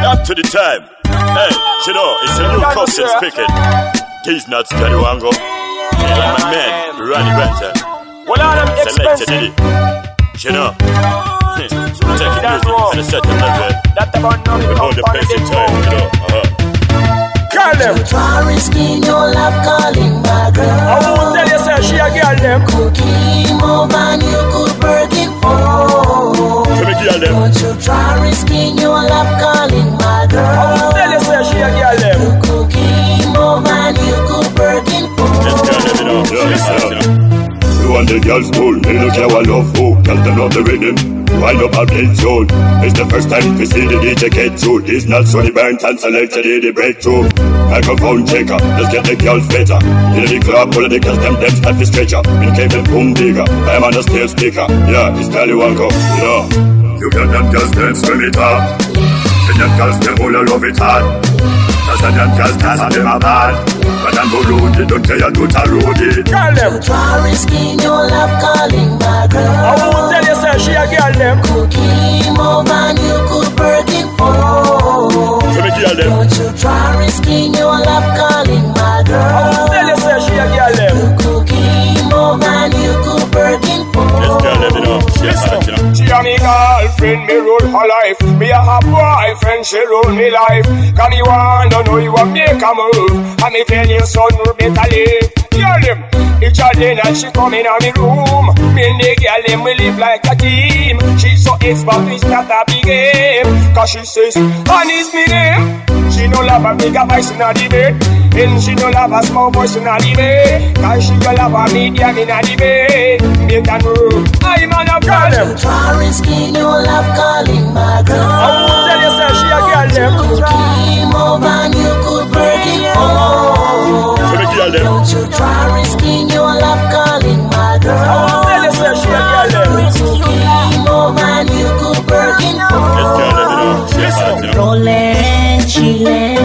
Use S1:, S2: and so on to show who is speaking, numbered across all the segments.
S1: Up to the time. Hey, you know, it's a new cousin speaking. These nuts, Johnny Wango. And my man, Ronnie Banton.
S2: Well, all them expensive.
S1: You know, take it music and a certain level.
S2: That's about nothing.
S1: We hold the place in time, you know.
S2: Call them.
S3: Try risking your love calling my girl.
S2: I won't tell you, sir, she a girl them.
S3: Cookie more than you could bargain for.
S1: So me girl them.
S3: Won't you try risking your love calling my girl?
S2: I won't tell you, sir, she a girl them.
S3: Cookie more than you could bargain for.
S1: Let's go, let me know.
S4: You want the girls cool, they don't care what love for. Tell them love the rhythm, wind up a play zone. It's the first time we see the DJ get through. These nuts on the burnt and selected the breakthrough. Microphone checker, let's get the girls better. In the club, all of the girls, them start to stretch up. In cave and boom digger, I'm on the stairs speaker. Yeah, it's Cali Wango, yeah. You got them girls, them scream it up. And them girls, them all love it hard. Cause them girls, that's them are bad. But I'm balloon, they don't care you do ta roadie.
S2: Call them.
S3: Try risking your love calling my girl.
S2: I won't tell you, sir, she a girl them.
S3: Cookie more than you could bargain for.
S1: So me girl them.
S3: Don't you try risking your love calling my girl.
S2: I won't tell you, sir, she a girl them.
S3: Cookie more than you could bargain for.
S1: Let's go, let me know.
S2: She a me girlfriend, me rule her life. Me a her boyfriend, she rule me life. Can you want to know you a make a move? And me tell you son, you better live. Hear them. It's a day and she come in me room. Me and the girl them we live like a team. She's so expert, it's not a big game. Cause she says, and is me name. She no love a bigger voice in a debate. And she no love a small voice in a debate. Cause she no love a medium in a debate. Make a move, I'm on a problem.
S3: Try risking your love calling my girl.
S2: I won't tell you, sir, she a girl them.
S3: Cookie more than you could bargain for.
S1: So me girl them.
S3: Don't you try risking your love calling my girl.
S2: I won't tell you, sir, she a girl them.
S3: Cookie more than you could bargain for.
S1: Let's go, let me know.
S3: Rolling, chilling,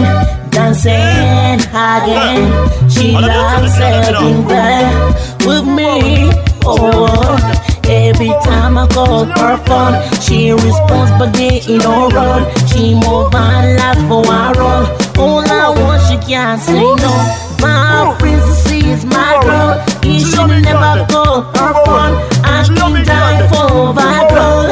S3: dancing again. She loves having that with me. Oh, every time I call her phone, she responds, but they ain't no run. She move on like for a run. All I want, she can't say no. My princess is my girl. He should never call her phone. I can die for my girl.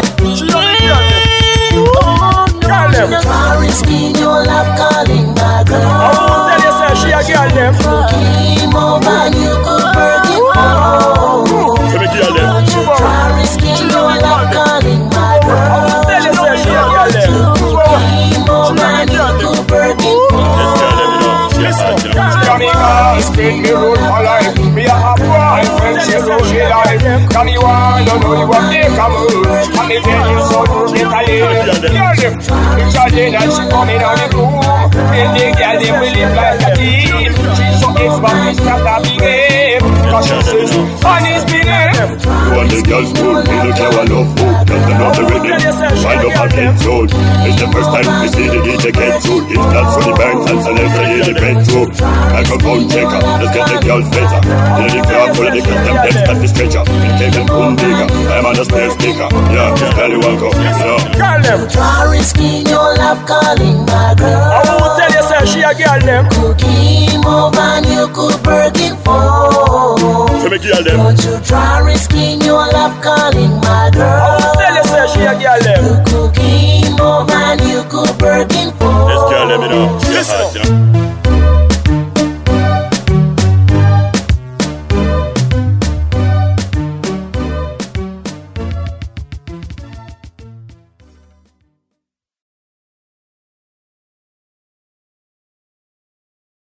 S3: Try risking your love calling my girl.
S2: I won't tell you, sir, she a girl them.
S3: Cookie more than you could bargain for.
S1: So me girl them.
S3: Don't you try risking your love calling my girl.
S2: I won't tell you, sir, she a girl them.
S3: Cookie more than you could bargain for.
S1: Let's go, let me know.
S2: She a me girlfriend, me rule her life. Me a her boyfriend, she rule me life. Can you want to know you a make a move? And me tell you so, you better live. Hear them. It's a day and she come in the room. And the girl them we live like a team. She's so expert, it's not a big game. Cause she says, and it's me name.
S4: You want the girls cool, they don't care what love for. Tell them love the rhythm, wind up a play zone. It's the first time we see the DJ get through. It's nuts on the burnt and selected the breakthrough. Microphone checker, let's get the girls better. In the club, all of the girls, them start to stretch up. In cave and boom digger, I'm on the stairs speaker. Yeah, it's Cali Wango, yeah.
S2: Girl them.
S3: Try risking your love calling my girl.
S2: I won't tell you, sir, she a girl them.
S3: Cookie more than you could bargain for.
S1: So me girl them.
S3: Don't you try risking your love calling my girl.
S2: I won't tell you, sir, she a girl them.
S3: Cookie more than you could bargain